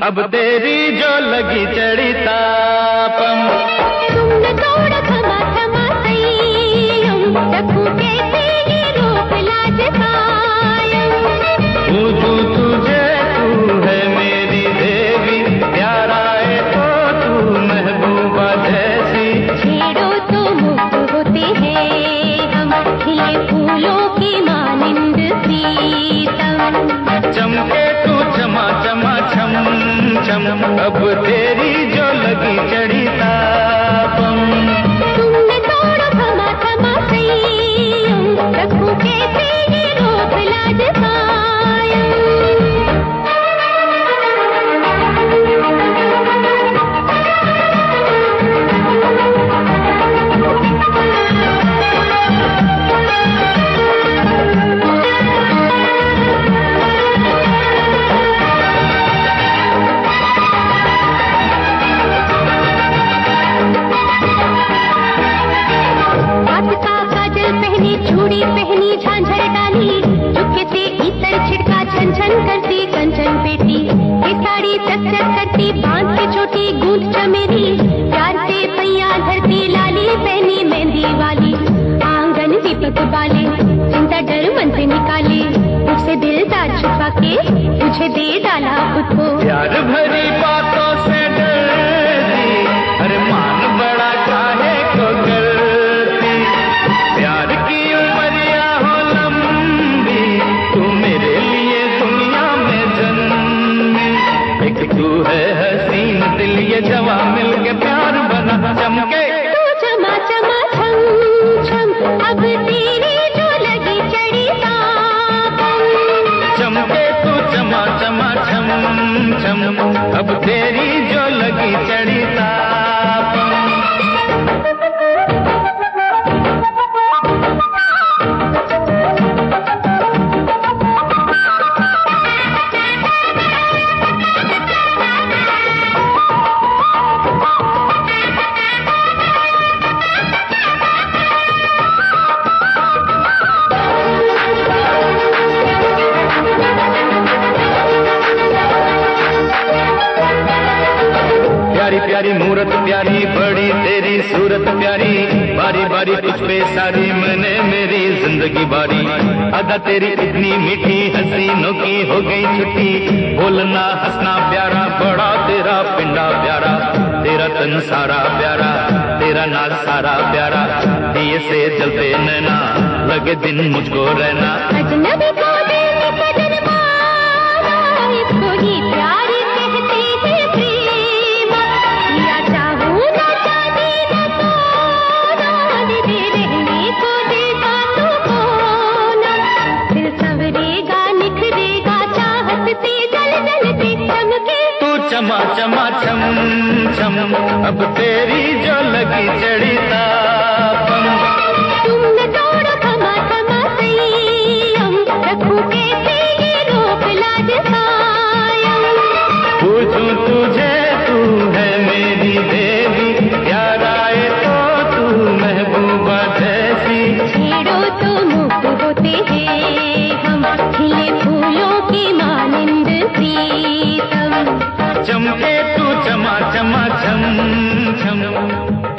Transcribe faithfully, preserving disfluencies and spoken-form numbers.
अब तेरी जो लगी चढ़ी तापम। तुमने तोड़ा थमा थमा संयम, रखूं कैसे ये रोक लाज कायम। पूछूं तुझे तू है मेरी देवी, प्यार आए तो तू महबूबा जैसी। छेड़ो तो मुक्त होते हैं हम, खिले फूलों की मानिंद प्रीतम। चमके तू चमा चमा छम छम, अब तेरी जो लगी चढ़ी तापम। तुमने तोड़ा थमा थमा संयम, रखूं कैसे ये रोक लाज कायम। चूड़ी पहनी झांझर डाली, चुपके से इतर छिड़का छन छन करती कंचन पेटी। ये साड़ी चक चक करती बांध के छोटी गूंथ चमेली, प्यार से पैया धरती लाली पहनी मेहंदी वाली। आंगन दीपक बाले, चिंता डर मन से निकाले, मुझसे दिलदार छुपा के तुझे दे डाला खुद को। प्यार भरी बातों से डरती, अरे मान बड़ा काहे को करती। प्यार की उमरिया हो लंबी, तू मेरे लिए दुनिया में जन्मी। एक तू है हसीन दिल ये जवा मिल के प्यार बना चमके। तू चमा चमा छम छम, अब तेरी जो लगी चढ़ी तापम। चमके तू चमा चमा छम छम, अब तेरी जो लगी चढ़ी तापम। प्यारी प्यारी मूरत प्यारी, बड़ी तेरी सूरत प्यारी। बारी बारी तुझ पे सारी मैंने मेरी जिंदगी बारी। अदा तेरी इतनी मीठी हसीनों की हो गई छुट्टी। बोलना हंसना प्यारा, बड़ा तेरा पिंडा प्यारा। तेरा तन सारा प्यारा, तेरा नाज सारा प्यारा। दिए से जलते नैना, लगे दिन मुझको रहना। अजनबी को दिल का जन्माना, इसको ही प्यार कहते हैं प्रेम। या चाहूं ना चांदी ना सोना, दे रहने को देगा तू कोना। फिर संवरेगा निखरेगा चाहत से जल जल के चमके। तू चमा चमा छम छम, अब तेरी जो लगी चढ़ी तापम। तुमने तोड़ा थमा थमा संयम, रखूं कैसे ये रोक लाज कायम। पूछूं तुझे तू है मेरी देवी, प्यार आए तो तू महबूबा जैसी। छेड़ो तो मुक्त होते हैं हम, खिले फूलों की मानिंद प्रीतम। चमके तू चमा चमा छम छम।